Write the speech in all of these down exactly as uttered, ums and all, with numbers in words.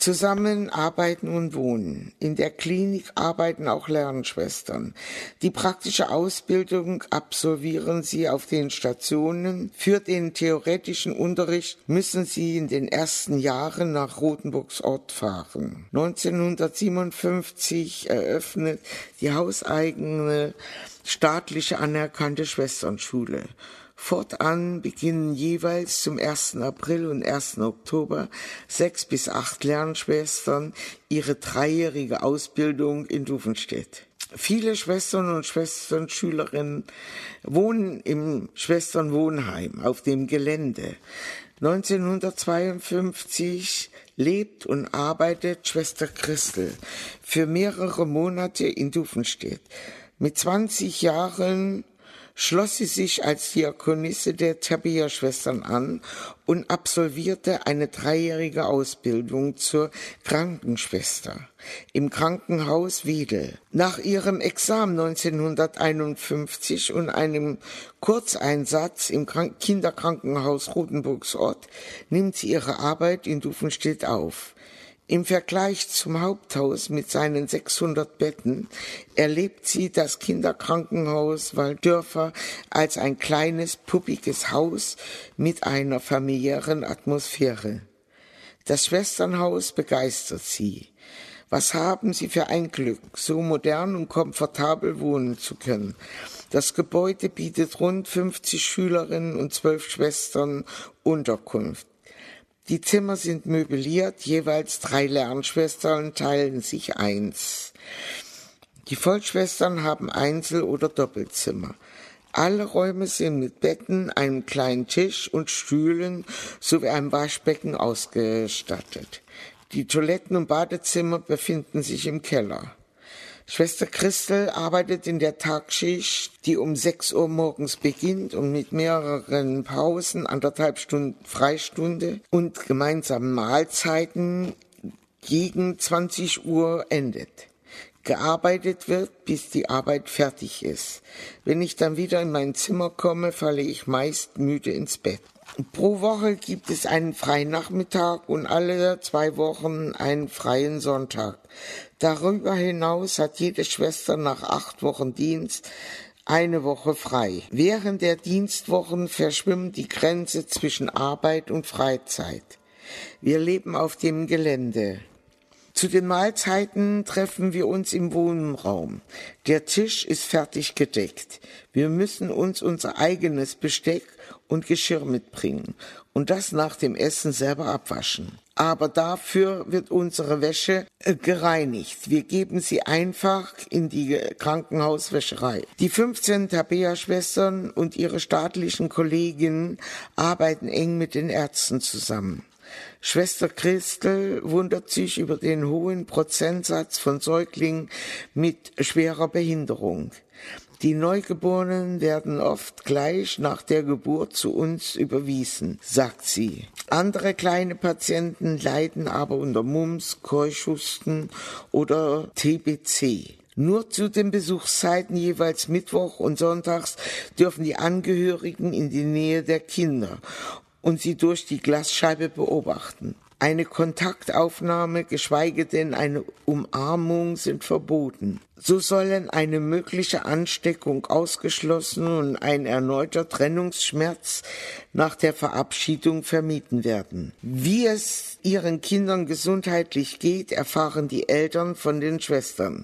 Zusammen arbeiten und wohnen. In der Klinik arbeiten auch Lernschwestern. Die praktische Ausbildung absolvieren sie auf den Stationen. Für den theoretischen Unterricht müssen sie in den ersten Jahren nach Rothenburgs Ort fahren. neunzehnhundertsiebenundfünfzig eröffnet die hauseigene staatliche anerkannte Schwesternschule. Fortan beginnen jeweils zum ersten April und ersten Oktober sechs bis acht Lernschwestern ihre dreijährige Ausbildung in Duvenstedt. Viele Schwestern und Schwesternschülerinnen wohnen im Schwesternwohnheim auf dem Gelände. neunzehnhundertzweiundfünfzig lebt und arbeitet Schwester Christel für mehrere Monate in Duvenstedt. Mit zwanzig Jahren schloss sie sich als Diakonisse der Tabea-Schwestern an und absolvierte eine dreijährige Ausbildung zur Krankenschwester im Krankenhaus Wedel. Nach ihrem Examen neunzehnhunderteinundfünfzig und einem Kurzeinsatz im Kinderkrankenhaus Rothenburgs Ort nimmt sie ihre Arbeit in Duvenstedt auf. Im Vergleich zum Haupthaus mit seinen sechshundert Betten erlebt sie das Kinderkrankenhaus Walddörfer als ein kleines, puppiges Haus mit einer familiären Atmosphäre. Das Schwesternhaus begeistert sie. Was haben sie für ein Glück, so modern und komfortabel wohnen zu können. Das Gebäude bietet rund fünfzig Schülerinnen und zwölf Schwestern Unterkunft. Die Zimmer sind möbliert, jeweils drei Lernschwestern teilen sich eins. Die Vollschwestern haben Einzel- oder Doppelzimmer. Alle Räume sind mit Betten, einem kleinen Tisch und Stühlen sowie einem Waschbecken ausgestattet. Die Toiletten und Badezimmer befinden sich im Keller. Schwester Christel arbeitet in der Tagschicht, die um sechs Uhr morgens beginnt und mit mehreren Pausen, anderthalb Stunden Freistunde und gemeinsamen Mahlzeiten gegen zwanzig Uhr endet. Gearbeitet wird, bis die Arbeit fertig ist. Wenn ich dann wieder in mein Zimmer komme, falle ich meist müde ins Bett. Pro Woche gibt es einen freien Nachmittag und alle zwei Wochen einen freien Sonntag. Darüber hinaus hat jede Schwester nach acht Wochen Dienst eine Woche frei. Während der Dienstwochen verschwimmt die Grenze zwischen Arbeit und Freizeit. Wir leben auf dem Gelände. Zu den Mahlzeiten treffen wir uns im Wohnraum. Der Tisch ist fertig gedeckt. Wir müssen uns unser eigenes Besteck und Geschirr mitbringen und das nach dem Essen selber abwaschen. Aber dafür wird unsere Wäsche äh, gereinigt. Wir geben sie einfach in die Krankenhauswäscherei. Die fünfzehn Tabea-Schwestern und ihre staatlichen Kolleginnen arbeiten eng mit den Ärzten zusammen. Schwester Christel wundert sich über den hohen Prozentsatz von Säuglingen mit schwerer Behinderung. Die Neugeborenen werden oft gleich nach der Geburt zu uns überwiesen, sagt sie. Andere kleine Patienten leiden aber unter Mumps, Keuchhusten oder T B C. Nur zu den Besuchszeiten jeweils Mittwoch und Sonntags dürfen die Angehörigen in die Nähe der Kinder und sie durch die Glasscheibe beobachten. Eine Kontaktaufnahme, geschweige denn eine Umarmung, sind verboten. So sollen eine mögliche Ansteckung ausgeschlossen und ein erneuter Trennungsschmerz nach der Verabschiedung vermieden werden. Wie es ihren Kindern gesundheitlich geht, erfahren die Eltern von den Schwestern.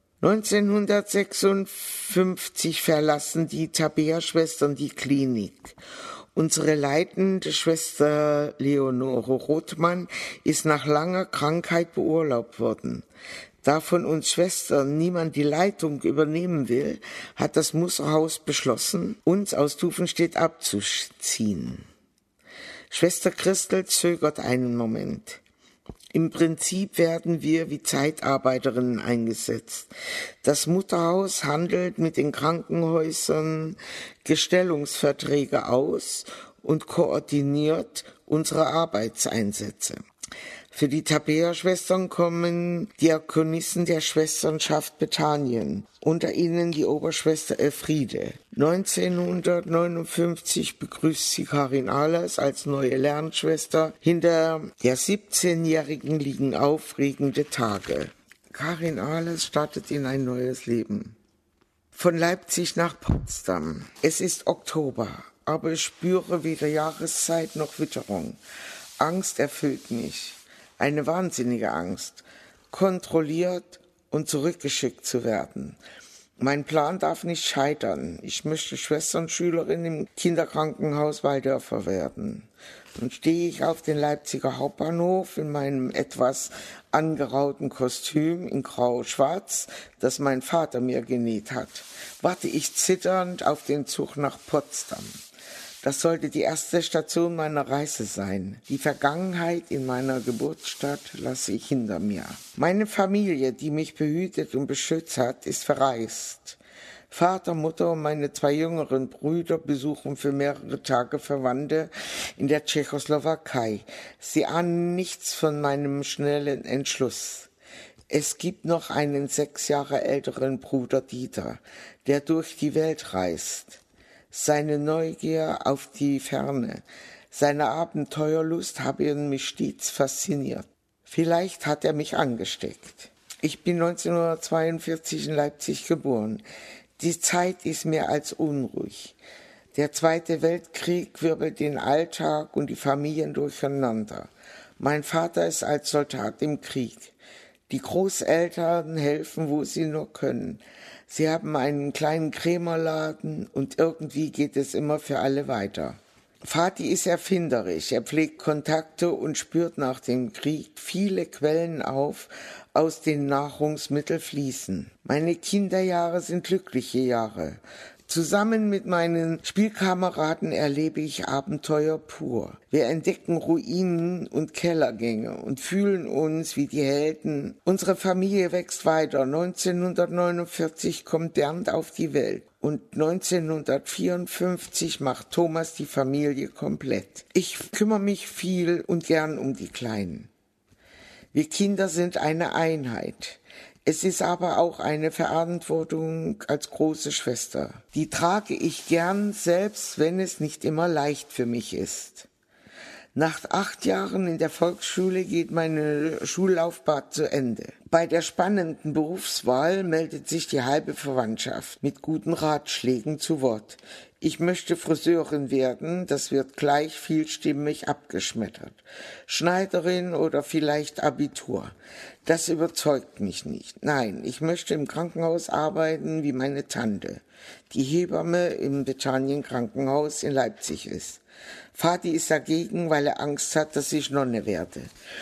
neunzehnhundertsechsundfünfzig verlassen die Tabea-Schwestern die Klinik. Unsere leitende Schwester Leonore Rothmann ist nach langer Krankheit beurlaubt worden. Da von uns Schwestern niemand die Leitung übernehmen will, hat das Musserhaus beschlossen, uns aus Duvenstedt abzuziehen. Schwester Christel zögert einen Moment. Im Prinzip werden wir wie Zeitarbeiterinnen eingesetzt. Das Mutterhaus handelt mit den Krankenhäusern Gestellungsverträge aus und koordiniert unsere Arbeitseinsätze. Für die Tabea-Schwestern kommen Diakonissen der Schwesternschaft Bethanien, unter ihnen die Oberschwester Elfriede. neunzehnhundertneunundfünfzig begrüßt sie Karin Ahlers als neue Lernschwester. Hinter der siebzehnjährigen liegen aufregende Tage. Karin Ahlers startet in ein neues Leben. Von Leipzig nach Potsdam. Es ist Oktober, aber ich spüre weder Jahreszeit noch Witterung. Angst erfüllt mich. Eine wahnsinnige Angst, kontrolliert und zurückgeschickt zu werden. Mein Plan darf nicht scheitern. Ich möchte Schwesternschülerin im Kinderkrankenhaus Walldörfer werden. Nun stehe ich auf den Leipziger Hauptbahnhof in meinem etwas angerauten Kostüm in grau-schwarz, das mein Vater mir genäht hat. Warte ich zitternd auf den Zug nach Potsdam. Das sollte die erste Station meiner Reise sein. Die Vergangenheit in meiner Geburtsstadt lasse ich hinter mir. Meine Familie, die mich behütet und beschützt hat, ist verreist. Vater, Mutter und meine zwei jüngeren Brüder besuchen für mehrere Tage Verwandte in der Tschechoslowakei. Sie ahnen nichts von meinem schnellen Entschluss. Es gibt noch einen sechs Jahre älteren Bruder Dieter, der durch die Welt reist. Seine Neugier auf die Ferne, seine Abenteuerlust haben mich stets fasziniert. Vielleicht hat er mich angesteckt. Ich bin neunzehnhundertzweiundvierzig in Leipzig geboren. Die Zeit ist mehr als unruhig. Der Zweite Weltkrieg wirbelt den Alltag und die Familien durcheinander. Mein Vater ist als Soldat im Krieg. Die Großeltern helfen, wo sie nur können. Sie haben einen kleinen Krämerladen und irgendwie geht es immer für alle weiter. Vati ist erfinderisch, er pflegt Kontakte und spürt nach dem Krieg viele Quellen auf, aus denen Nahrungsmittel fließen. Meine Kinderjahre sind glückliche Jahre. Zusammen mit meinen Spielkameraden erlebe ich Abenteuer pur. Wir entdecken Ruinen und Kellergänge und fühlen uns wie die Helden. Unsere Familie wächst weiter. neunzehnhundertneunundvierzig kommt Bernd auf die Welt und neunzehnhundertvierundfünfzig macht Thomas die Familie komplett. Ich kümmere mich viel und gern um die Kleinen. Wir Kinder sind eine Einheit. Es ist aber auch eine Verantwortung als große Schwester. Die trage ich gern, selbst wenn es nicht immer leicht für mich ist. Nach acht Jahren in der Volksschule geht meine Schullaufbahn zu Ende. Bei der spannenden Berufswahl meldet sich die halbe Verwandtschaft mit guten Ratschlägen zu Wort. Ich möchte Friseurin werden, das wird gleich vielstimmig abgeschmettert. Schneiderin oder vielleicht Abitur. Das überzeugt mich nicht. Nein, ich möchte im Krankenhaus arbeiten wie meine Tante, die Hebamme im Bethanien Krankenhaus in Leipzig ist. Vati ist dagegen, weil er Angst hat, dass ich Nonne werde.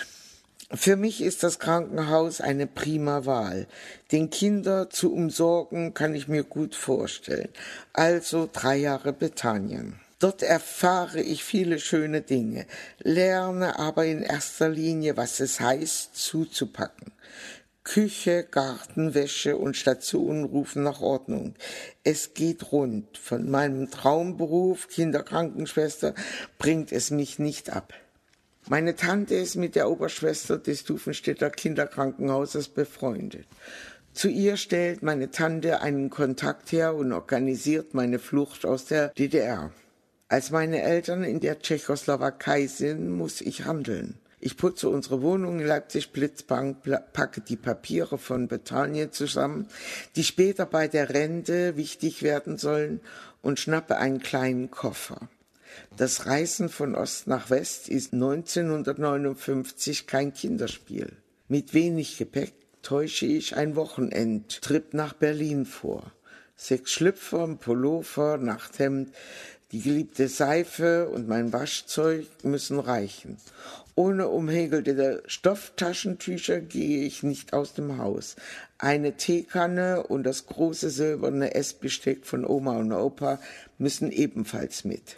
Für mich ist das Krankenhaus eine prima Wahl. Den Kinder zu umsorgen kann ich mir gut vorstellen. Also drei Jahre Bethanien. Dort erfahre ich viele schöne Dinge, lerne aber in erster Linie, was es heißt, zuzupacken. Küche, Garten, Wäsche und Stationen rufen nach Ordnung. Es geht rund. Von meinem Traumberuf, Kinderkrankenschwester, bringt es mich nicht ab. Meine Tante ist mit der Oberschwester des Dufenstädter Kinderkrankenhauses befreundet. Zu ihr stellt meine Tante einen Kontakt her und organisiert meine Flucht aus der D D R. Als meine Eltern in der Tschechoslowakei sind, muss ich handeln. Ich putze unsere Wohnung in Leipzig blitzblank, packe die Papiere von Bethanien zusammen, die später bei der Rente wichtig werden sollen, und schnappe einen kleinen Koffer. Das Reisen von Ost nach West ist neunzehnhundertneunundfünfzig kein Kinderspiel. Mit wenig Gepäck täusche ich ein Wochenendtrip nach Berlin vor. Sechs Schlüpfer, ein Pullover, Nachthemd, die geliebte Seife und mein Waschzeug müssen reichen. Ohne umhäkelte Stofftaschentücher gehe ich nicht aus dem Haus. Eine Teekanne und das große silberne Essbesteck von Oma und Opa müssen ebenfalls mit.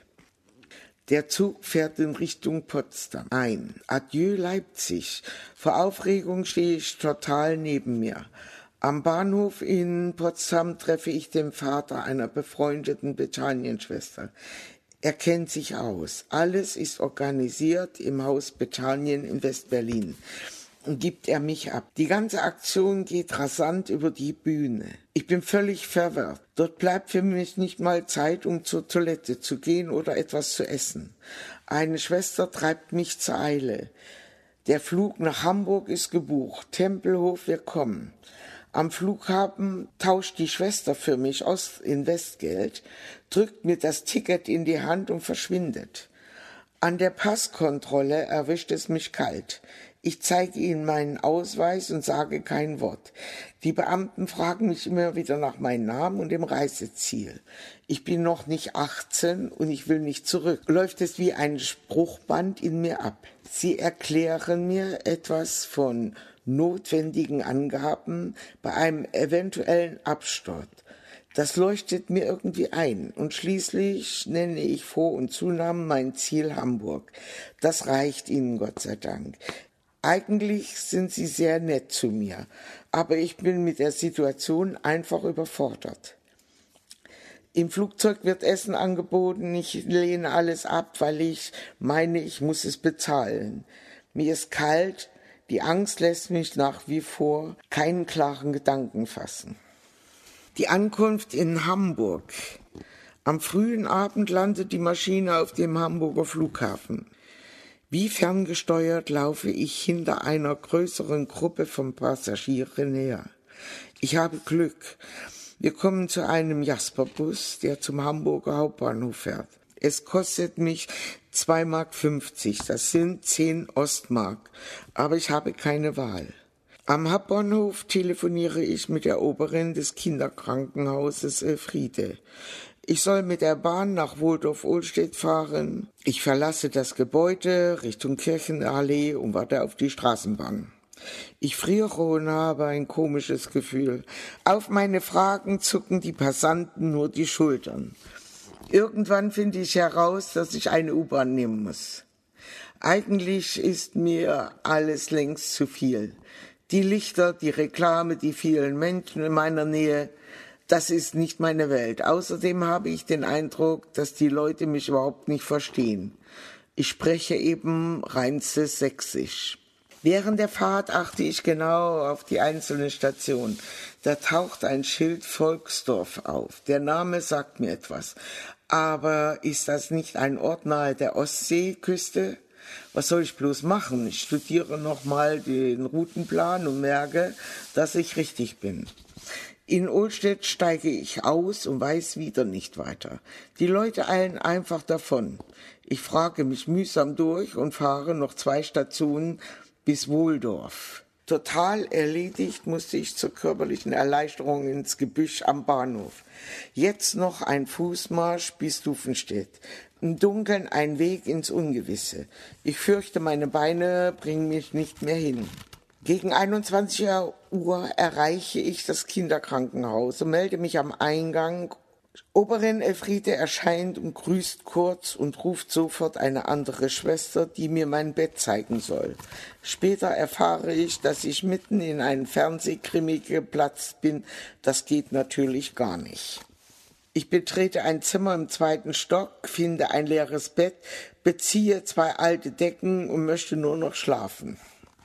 Der Zug fährt in Richtung Potsdam ein. Adieu Leipzig. Vor Aufregung stehe ich total neben mir. Am Bahnhof in Potsdam treffe ich den Vater einer befreundeten Bethanienschwester. Er kennt sich aus. Alles ist organisiert im Haus Bethanien in West-Berlin. Und gibt er mich ab. Die ganze Aktion geht rasant über die Bühne. Ich bin völlig verwirrt. Dort bleibt für mich nicht mal Zeit, um zur Toilette zu gehen oder etwas zu essen. Eine Schwester treibt mich zur Eile. Der Flug nach Hamburg ist gebucht. Tempelhof, wir kommen. Am Flughafen tauscht die Schwester für mich Ost- in Westgeld, drückt mir das Ticket in die Hand und verschwindet. An der Passkontrolle erwischt es mich kalt. Ich zeige ihnen meinen Ausweis und sage kein Wort. Die Beamten fragen mich immer wieder nach meinem Namen und dem Reiseziel. Ich bin noch nicht achtzehn und ich will nicht zurück. Läuft es wie ein Spruchband in mir ab. Sie erklären mir etwas von notwendigen Angaben bei einem eventuellen Absturz. Das leuchtet mir irgendwie ein und schließlich nenne ich Vor- und Zunamen mein Ziel Hamburg. Das reicht ihnen, Gott sei Dank. Eigentlich sind sie sehr nett zu mir, aber ich bin mit der Situation einfach überfordert. Im Flugzeug wird Essen angeboten, ich lehne alles ab, weil ich meine, ich muss es bezahlen. Mir ist kalt, die Angst lässt mich nach wie vor keinen klaren Gedanken fassen. Die Ankunft in Hamburg. Am frühen Abend landet die Maschine auf dem Hamburger Flughafen. Wie ferngesteuert laufe ich hinter einer größeren Gruppe von Passagieren her. Ich habe Glück. Wir kommen zu einem Jasperbus, der zum Hamburger Hauptbahnhof fährt. Es kostet mich zwei Mark fünfzig, das sind zehn Ostmark, aber ich habe keine Wahl. Am Hauptbahnhof telefoniere ich mit der Oberin des Kinderkrankenhauses Elfriede. Ich soll mit der Bahn nach Wohldorf-Ohlstedt fahren. Ich verlasse das Gebäude Richtung Kirchenallee und warte auf die Straßenbahn. Ich friere und habe ein komisches Gefühl. Auf meine Fragen zucken die Passanten nur die Schultern. Irgendwann finde ich heraus, dass ich eine U-Bahn nehmen muss. Eigentlich ist mir alles längst zu viel. Die Lichter, die Reklame, die vielen Menschen in meiner Nähe, das ist nicht meine Welt. Außerdem habe ich den Eindruck, dass die Leute mich überhaupt nicht verstehen. Ich spreche eben reinstes Sächsisch. Während der Fahrt achte ich genau auf die einzelnen Stationen. Da taucht ein Schild Volksdorf auf. Der Name sagt mir etwas. Aber ist das nicht ein Ort nahe der Ostseeküste? Was soll ich bloß machen? Ich studiere nochmal den Routenplan und merke, dass ich richtig bin. In Ohlstedt steige ich aus und weiß wieder nicht weiter. Die Leute eilen einfach davon. Ich frage mich mühsam durch und fahre noch zwei Stationen bis Wohldorf. Total erledigt musste ich zur körperlichen Erleichterung ins Gebüsch am Bahnhof. Jetzt noch ein Fußmarsch bis Duvenstedt. Im Dunkeln ein Weg ins Ungewisse. Ich fürchte, meine Beine bringen mich nicht mehr hin. Gegen einundzwanzig Uhr erreiche ich das Kinderkrankenhaus und melde mich am Eingang. Oberin Elfriede erscheint und grüßt kurz und ruft sofort eine andere Schwester, die mir mein Bett zeigen soll. Später erfahre ich, dass ich mitten in einen Fernsehkrimi geplatzt bin. Das geht natürlich gar nicht. Ich betrete ein Zimmer im zweiten Stock, finde ein leeres Bett, beziehe zwei alte Decken und möchte nur noch schlafen.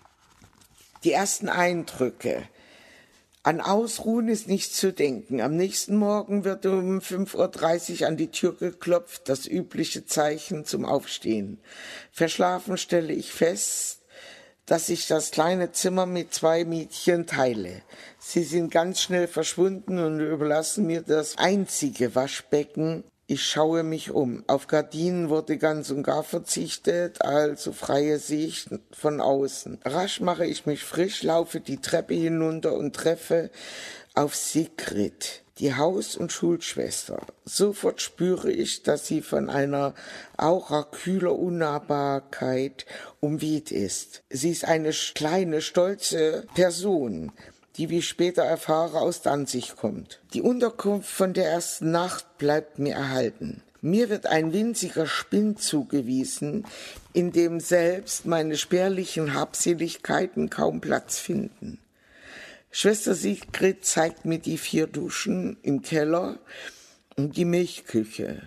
Die ersten Eindrücke. An Ausruhen ist nicht zu denken. Am nächsten Morgen wird um fünf Uhr dreißig an die Tür geklopft, das übliche Zeichen zum Aufstehen. Verschlafen stelle ich fest, dass ich das kleine Zimmer mit zwei Mädchen teile. Sie sind ganz schnell verschwunden und überlassen mir das einzige Waschbecken. Ich schaue mich um. Auf Gardinen wurde ganz und gar verzichtet, also freie Sicht von außen. Rasch mache ich mich frisch, laufe die Treppe hinunter und treffe auf Sigrid, die Haus- und Schulschwester. Sofort spüre ich, dass sie von einer Aura kühler Unnahbarkeit umweht ist. Sie ist eine kleine, stolze Person, die, wie ich später erfahre, aus Danzig kommt. Die Unterkunft von der ersten Nacht bleibt mir erhalten. Mir wird ein winziger Spind zugewiesen, in dem selbst meine spärlichen Habseligkeiten kaum Platz finden. Schwester Sigrid zeigt mir die vier Duschen im Keller und die Milchküche.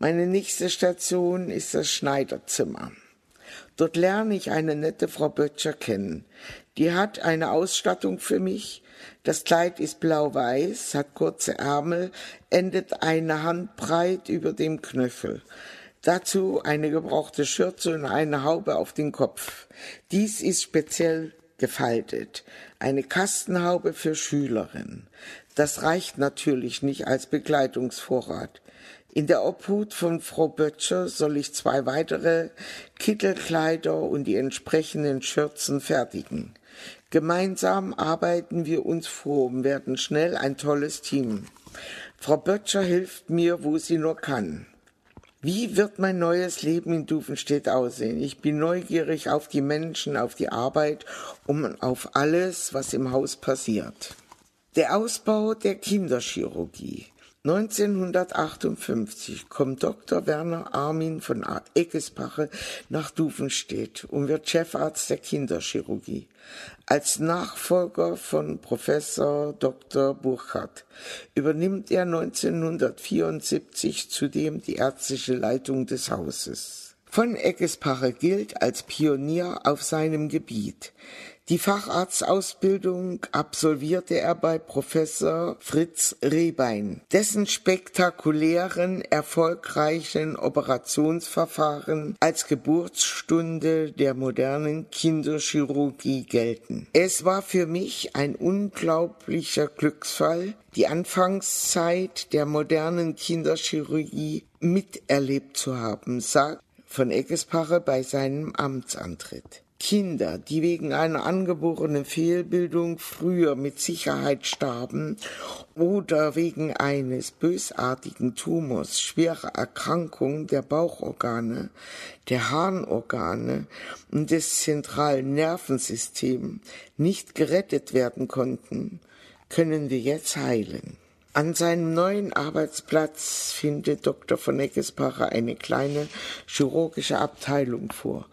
Meine nächste Station ist das Schneiderzimmer. Dort lerne ich eine nette Frau Böttcher kennen. Die hat eine Ausstattung für mich. Das Kleid ist blau-weiß, hat kurze Ärmel, endet eine Handbreit über dem Knöchel. Dazu eine gebrauchte Schürze und eine Haube auf den Kopf. Dies ist speziell gefaltet. Eine Kastenhaube für Schülerinnen. Das reicht natürlich nicht als Bekleidungsvorrat. In der Obhut von Frau Böttcher soll ich zwei weitere Kittelkleider und die entsprechenden Schürzen fertigen. Gemeinsam arbeiten wir uns vor und werden schnell ein tolles Team. Frau Böttcher hilft mir, wo sie nur kann. Wie wird mein neues Leben in Duvenstedt aussehen? Ich bin neugierig auf die Menschen, auf die Arbeit und auf alles, was im Haus passiert. Der Ausbau der Kinderchirurgie. neunzehnhundertachtundfünfzig kommt Doktor Werner Armin von Eckespache nach Duvenstedt und wird Chefarzt der Kinderchirurgie. Als Nachfolger von Professor Doktor Burkhardt übernimmt er neunzehnhundertvierundsiebzig zudem die ärztliche Leitung des Hauses. Von Eckespache gilt als Pionier auf seinem Gebiet. Die Facharztausbildung absolvierte er bei Professor Fritz Rehbein. Dessen spektakulären, erfolgreichen Operationsverfahren als Geburtsstunde der modernen Kinderchirurgie gelten. Es war für mich ein unglaublicher Glücksfall, die Anfangszeit der modernen Kinderchirurgie miterlebt zu haben, sagt von Eckespache bei seinem Amtsantritt. Kinder, die wegen einer angeborenen Fehlbildung früher mit Sicherheit starben oder wegen eines bösartigen Tumors, schwerer Erkrankung der Bauchorgane, der Harnorgane und des zentralen Nervensystems nicht gerettet werden konnten, können wir jetzt heilen. An seinem neuen Arbeitsplatz findet Doktor von Eckespache eine kleine chirurgische Abteilung vor,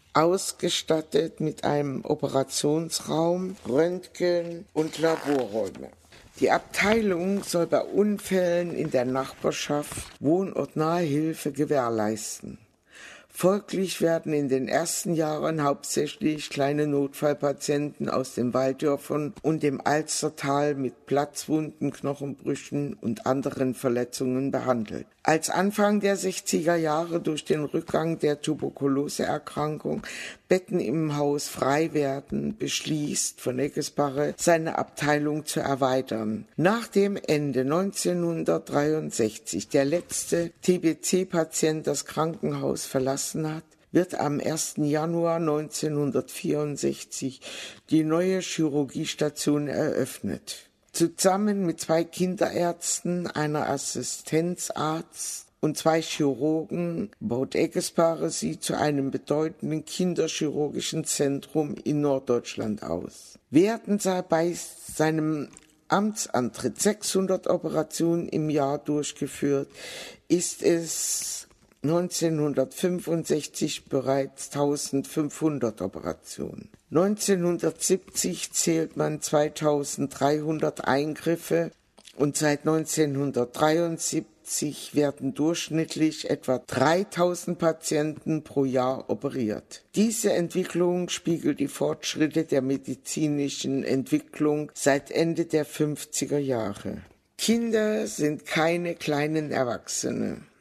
ausgestattet mit einem Operationsraum, Röntgen- und Laborräume. Die Abteilung soll bei Unfällen in der Nachbarschaft wohnortnahe Hilfe gewährleisten. Folglich werden in den ersten Jahren hauptsächlich kleine Notfallpatienten aus den Walddörfern und dem Alstertal mit Platzwunden, Knochenbrüchen und anderen Verletzungen behandelt. Als Anfang der sechziger Jahre durch den Rückgang der Tuberkuloseerkrankung Betten im Haus frei werden, beschließt von Eckespache, seine Abteilung zu erweitern. Nach dem Ende neunzehnhundertdreiundsechzig der letzte T B C-Patient das Krankenhaus verlassen hat, wird am ersten Januar neunzehnhundertvierundsechzig die neue Chirurgiestation eröffnet. Zusammen mit zwei Kinderärzten, einer Assistenzarzt und zwei Chirurgen baut Eckespache sie zu einem bedeutenden kinderchirurgischen Zentrum in Norddeutschland aus. Werden bei seinem Amtsantritt sechshundert Operationen im Jahr durchgeführt, ist es neunzehnhundertfünfundsechzig bereits eintausendfünfhundert Operationen. neunzehnhundertsiebzig zählt man zweitausenddreihundert Eingriffe und seit neunzehnhundertdreiundsiebzig werden durchschnittlich etwa dreitausend Patienten pro Jahr operiert. Diese Entwicklung spiegelt die Fortschritte der medizinischen Entwicklung seit Ende der fünfziger Jahre. Kinder sind keine kleinen Erwachsene.